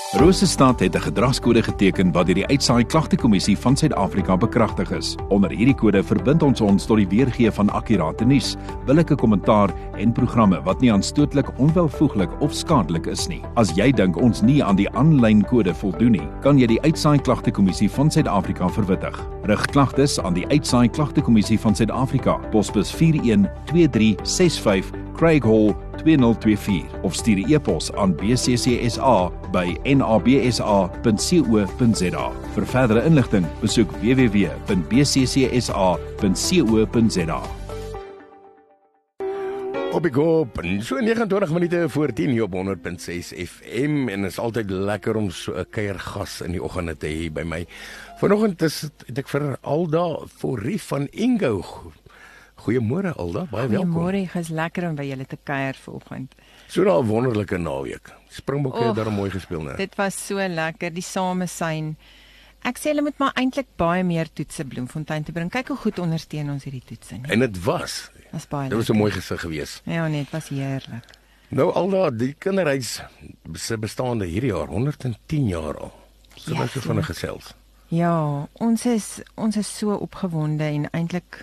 Rosestad het 'n gedragskode geteken wat deur die Uitsaai Klagtekommissie van Suid-Afrika bekragtig is. Onder hierdie kode verbind ons tot die weergee van akkurate nuus, billike kommentaar en programme wat nie aanstootlik, onwelvoeglik of skadelik is nie. As jy dink ons nie aan die aanlyn kode voldoen nie, kan jy die Uitsaai Klagtekommissie van Suid-Afrika verwittig. Rig klagtes aan die Uitsaai Klagtekommissie van Suid-Afrika, posbus 412365 Craig Hall 2024 of stuur 'n e-pos aan bccsa@nabsa.co.za. Vir verdere inligting, besoek www.bccsa.co.za. Op die kop, so 29 minute voor 10 hier op 100.6 FM en is altyd lekker om so 'n kuiergas in die oggende te hê by my. Vanoggend het ek vir Alda Forrie van Ingo. Goeiemôre Alda, baie welkom. Goeiemôre, dit is lekker om by julle te kuier vanoggend. So 'n wonderlike naweek. Springbokke het daar mooi gespeel, né? Dit was so lekker, die samesyn. Ek sê hulle moet maar eintlik baie meer toetse Bloemfontein te bring. Kyk hoe goed ondersteun ons hierdie toetse nie. En dit was baie dit was 'n mooi gesig geweest. Ja nee, dit was heerlik. Nou Alda, die kinderhuis se bestaande hierdie jaar 110 jaar al. So baie van 'n gesels. Ja, ons is so opgewonde en eintlik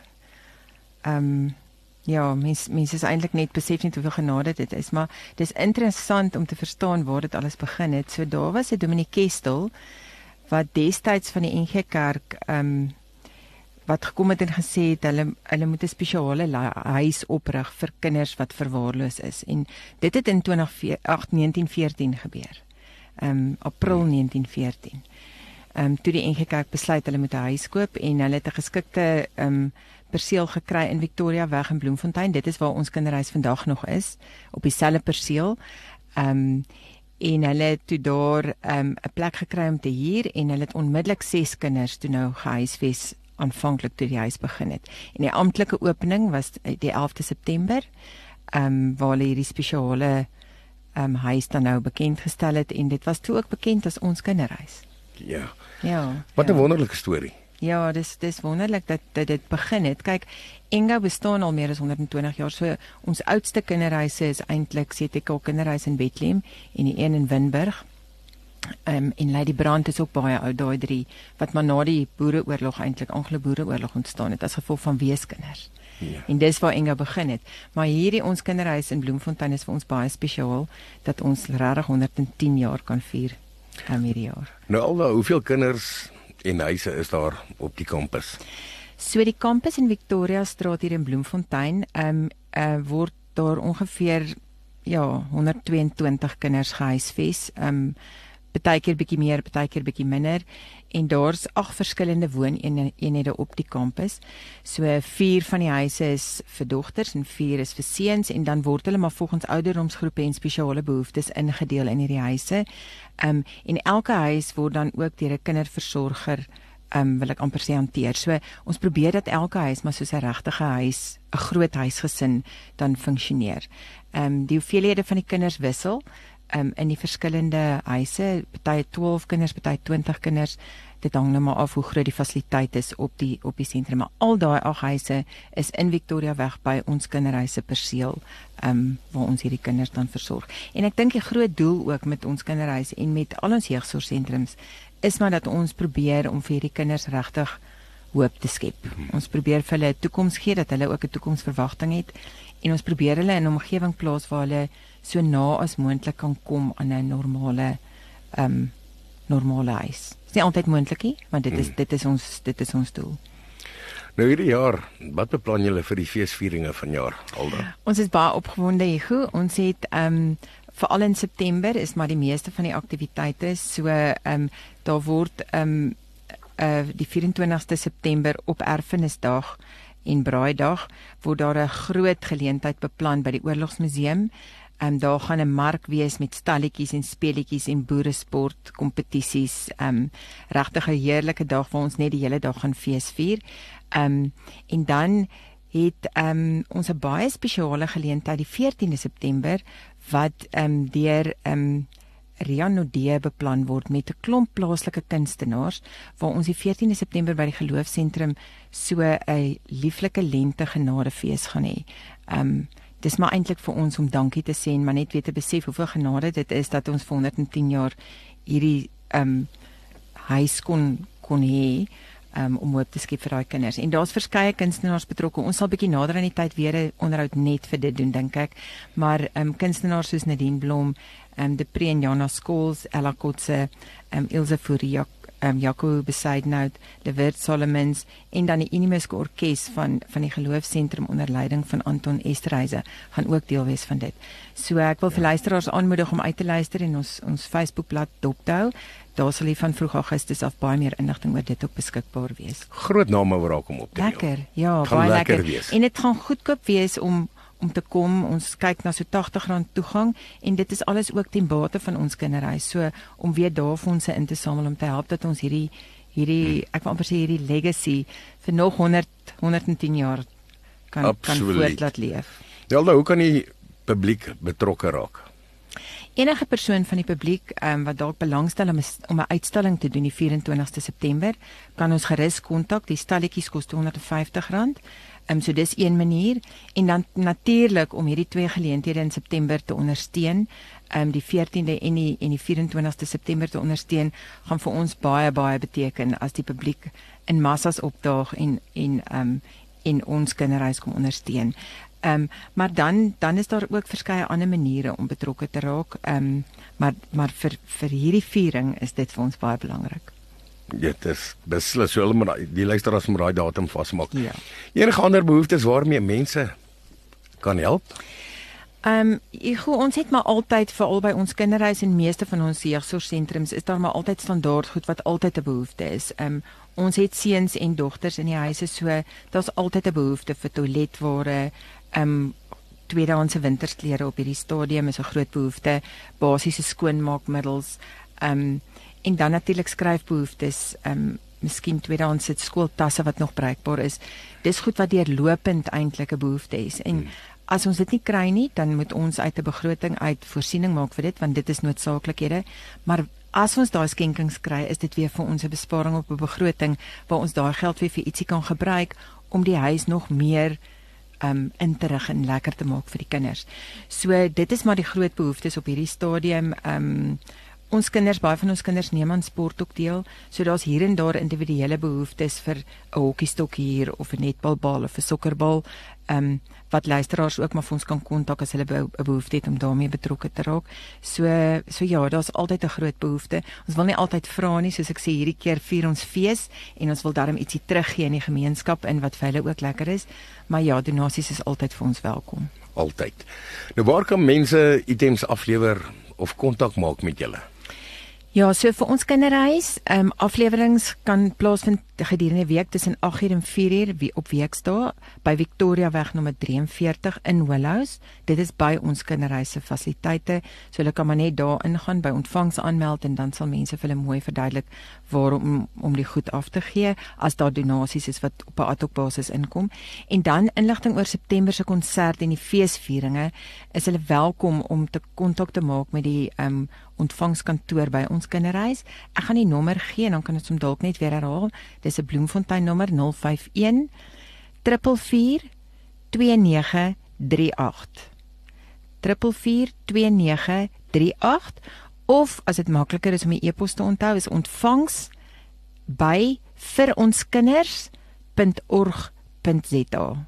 ja, mense is eintlik net besef net hoeveel genade dit is, maar dis interessant om te verstaan waar dit alles begin het. So daar was 'n Dominee Kestel wat destyds van die NG Kerk wat gekom het en gesê het hulle moet 'n spesiale huis oprig vir kinders wat verwaarloos is. En dit het in 1914 gebeur. April 1914. Toe die NG Kerk besluit hulle moet 'n huis koop en hulle het 'n geskikte perseel gekry in Victoria weg in Bloemfontein. Dit is waar ons kinderhuis vandag nog is, op dieselfde perseel. En hulle het toe daar 'n plek gekry om te huur en hulle het onmiddellik 6 kinders toe nou gehuisves aanvanklik toe die huis begin het. En die amptelike opening was die 11de September, waar hulle hierdie spesiale huis dan nou bekend gestel het en dit was toe ook bekend as ons kinderhuis. Ja. Ja. Wat 'n wonderlike storie. Ja, dis wonderlik dat dit begin het. Kyk, Ingo bestaan al meer as 120 jaar. So ons oudste kinderhuise is eintlik CTK kinderhuis in Bethlehem en die een in Winburg. En Lady Brand is ook baie oud, daai 3 wat maar na die Boereoorlog eintlik Anglo-Boereoorlog ontstaan het as gevolg van weeskinders. Ja. En dis waar Ingo begin het. Maar hierdie ons kinderhuis in Bloemfontein is vir ons baie spesiaal dat ons regtig 110 jaar kan vier hierdie jaar. Nou Alda, hoeveel kinders en huise is daar op die kampus? So die kampus in Victoria Straat hier in Bloemfontein word daar ongeveer 122 kinders gehuisves. Partykeer bietjie meer, partykeer bietjie minder en daar's 8 verskillende wooneenhede op die kampus. So 4 van die huise is vir dogters en 4 is vir seuns en dan word hulle maar volgens ouderdomsgroepe en spesiale behoeftes ingedeel in hierdie huise. En elke huis word dan ook deur 'n kinderversorger wil ek amper sê hanteer. So ons probeer dat elke huis maar soos 'n regtige huis, 'n groot huisgesin dan funksioneer. Die hoeveelhede van die kinders wissel in die verskillende huise, party 12 kinders, party 20 kinders. Dit hang nou maar af hoe groot die fasiliteit is op die sentrum. Maar al daai 8 huise is in Victoria weg by ons kinderhuise perseel, waar ons hierdie kinders dan versorg. En ek dink die groot doel ook met ons kinderhuise en met al ons jeugsorgsentrums is maar dat ons probeer om vir hierdie kinders regtig hoop te skep. Ons probeer vir hulle 'n toekoms gee, dat hulle ook 'n toekomsverwagting het. En ons probeer hulle in 'n omgewing plaas waar hulle so na as moontlik kan kom aan 'n normale huis. Dit is nie altyd moontlik nie, maar dit is ons doel. Nou hierdie jaar, wat beplan julle vir die feesvieringe vanjaar, Alda? Ons is baie opgewonde, Hugo. Ons het veral in September is maar die meeste van die aktiwiteite, so daar word die 24ste September op Erfenisdag en Braaidag word daar 'n groot geleentheid beplan by die Oorlogsmuseum. Daar gaan 'n mark wees met stalletjies en speletjies en boeresport kompetisies. Regtig 'n heerlike dag waar ons net die hele dag gaan fees vier. En dan het ons 'n baie spesiale geleentheid die 14de September wat deur Rian Nodee beplan word met 'n klomp plaaslike kunstenaars waar ons die 14de September by die Geloofsentrum so 'n lieflike lente genadefees gaan hê. Dis maar eintlik vir ons om dankie te sê en maar net weer te besef hoeveel genade dit is dat ons vir 110 jaar hierdie huis kon hê om hoop te skep vir daai kinders. En daar's verskeie kunstenaars betrokke. Ons sal bietjie nader aan die tyd weer 'n onderhoud net vir dit doen, dink ek. Maar kunstenaars soos Nadine Blom, Depree en Jana Skols, Ella Kotse, Ilse Fourie, Jaco Besaidnout, Levert Solomons en dan die Inimuske Orkes van die Geloofsentrum onder leiding van Anton Esterhuise gaan ook deel wees van dit. So ek wil vir luisteraars aanmoedig om uit te luister en ons Facebookblad dop te hou. Daar sal van vroeg Augustus af baie meer inligting oor dit ook beskikbaar wees. Groot name wat daar kom op te neem. Lekker, ja, baie lekker. En dit gaan goedkoop wees om te kom. Ons kyk na so R80 toegang en dit is alles ook ten bate van ons kinderhuis. So om weer daar fondse in te samel om te help dat ons hierdie ek wil amper sê hierdie legacy vir nog 110 jaar kan voort laat leef. Jelda, hoe kan die publiek betrokke raak? Enige persoon van die publiek wat dalk belangstel om 'n uitstalling te doen die 24ste September, kan ons gerus kontak. Die stalletjies kos R250. So dis een manier. En dan natuurlik om hierdie twee geleenthede in September te ondersteun, die 14de en die 24ste September te ondersteun, gaan vir ons baie beteken as die publiek in massas opdaag en ons kinderhuis kom ondersteun. Maar dan is daar ook verskeie ander maniere om betrokke te raak. Maar vir hierdie viering is dit vir ons baie belangrik. Dit is beslis, so hulle moet die luisteraars moet daai datum vasmaak. Ja. Enige ander behoeftes waarmee mense kan help? Ons het maar altyd, veral by ons kinderhuis en meeste van ons jeugsorgsentrums, is daar maar altyd standaard goed wat altyd 'n behoefte is. Ons het seuns en dogters in die huise, so daar's altyd 'n behoefte vir toiletware, tweedehandse wintersklere op hierdie stadium is 'n groot behoefte, basiese skoonmaakmiddels, en dan natuurlik skryfbehoeftes, miskien tweedehandse skooltasse wat nog bruikbaar is. Dis goed wat deurlopend eintlik 'n behoefte is. En as ons dit nie kry nie, dan moet ons uit 'n begroting uit voorsiening maak vir dit, want dit is noodsaaklikhede. Maar as ons daai skenkings kry, is dit weer vir ons 'n besparing op 'n begroting waar ons daai geld weer vir ietsie kan gebruik om die huis nog meer in te rig en lekker te maak vir die kinders. So dit is maar die groot behoeftes op hierdie stadium. Ons kinders, baie van ons kinders neem aan sport ook deel, so daar's hier en daar individuele behoeftes vir 'n hokkiestok hier of 'n netbalbal of 'n sokkerbal, wat luisteraars ook maar vir ons kan kontak as hulle 'n behoefte het om daarmee betrokke te raak. So ja, daar's altyd 'n groot behoefte. Ons wil nie altyd vra nie, soos ek sê, hierdie keer vier ons fees en ons wil daarom ietsie teruggee in die gemeenskap in wat vir hulle ook lekker is. Maar ja, donasies is altyd vir ons welkom. Altyd. Nou waar kan mense items aflewer of kontak maak met julle? Ja, so vir ons kinderhuis, afleweringe kan plaasvind gedurende die week tussen 8:00 en 4:00 op weekdae by Victoriaweg nommer 43 in Willows. Dit is by ons kinderhuis se fasiliteite, so hulle kan maar net daar ingaan by ontvangs aanmeld en dan sal mense vir hulle mooi verduidelik waarom om die goed af te gee as daar donasies is wat op 'n ad hoc basis inkom. En dan inligting oor September se konsert en die feesvieringe, is hulle welkom om te kontak te maak met die ontvangskantoor by ons kinderhuis. Ek gaan die nommer gee en dan kan ons hom dalk net weer herhaal. Dis 'n Bloemfontein nommer 051 444 2938. 444 2938, of as dit makliker is om die e-pos te onthou, is ontvangs by vironsskinders.org.za.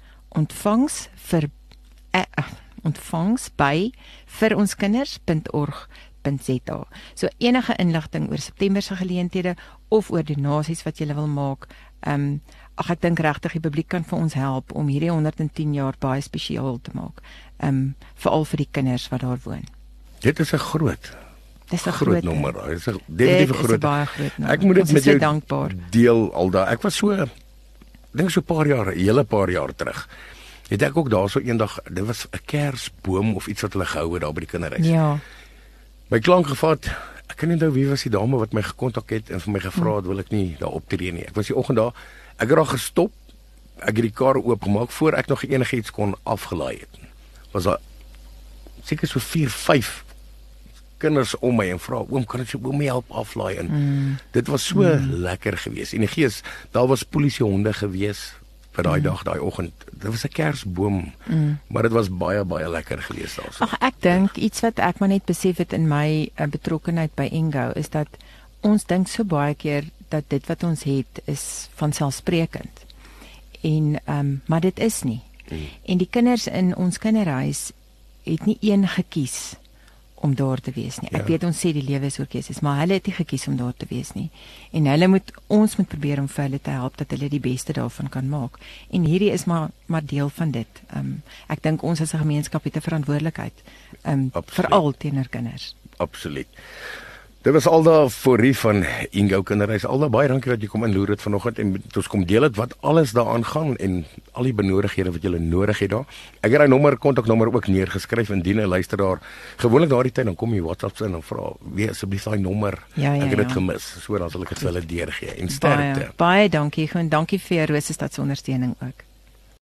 Ontvangs by vironsskinders.org.za. So enige inligting oor September se geleenthede of oor donasies wat jy wil maak, ek dink regtig die publiek kan vir ons help om hierdie 110 jaar baie spesiaal te maak, veral vir die kinders wat daar woon. Dit is 'n groot nommer. Dit is definitief 'n groot. Baie groot nommer. Ek moet dit met jou dankbaar deel aldaar. Ek was so, dink so 'n paar jaar, 'n hele paar jaar terug. Het ek ook daarso eendag, dit was 'n kersboom of iets wat hulle gehou het daar by die kinderhuis. Ja. My klank gevat, ek kan nie onthou wie was die dame wat my gekontak het en vir my gevra het wil ek nie daar optree nie. Ek was die oggend daar, ek het daar gestop, ek het die kar oopgemaak voor ek nog enigiets kon afgelaai het. Was daar seker so 4-5 kinders om my en vra, oom, kan ek my help aflaai? En dit was so lekker geweest. En die gees, daar was polisiehonde geweest, vir daai dag, daai oggend. Dit was 'n Kersboom, maar dit was baie baie lekker geweest daarso. Ag, ek dink iets wat ek maar net besef het in my betrokkenheid by Ingo is dat ons dink so baie keer dat dit wat ons het is vanselfsprekend. En maar dit is nie. En die kinders in ons kinderhuis het nie een gekies om daar te wees nie. Ek weet ons sê die lewe is oor keuses, maar hulle het nie gekies om daar te wees nie. En ons moet probeer om vir hulle te help dat hulle die beste daarvan kan maak. En hierdie is maar deel van dit. Ek dink ons as 'n gemeenskap het 'n verantwoordelikheid veral teenoor kinders. Absoluut. Dit was aldaar voorie van Ingo Kinderhuis. Aldaar baie dankie dat jy kom inloer het vanoggend en ons kom deel het wat alles daaraan gaan en al die benodighede wat jy nodig het daar. Ek het daai kontaknommer ook neergeskryf indien 'n luisteraar gewoonlik daardie tyd dan kom jy WhatsApp in en vra wie asseblief daai nommer. Ek het dit gemis. So dan sal ek dit vir hulle deurgee. En sterkte. Baie dankie. Gewoon dankie vir Rosestad se ondersteuning ook.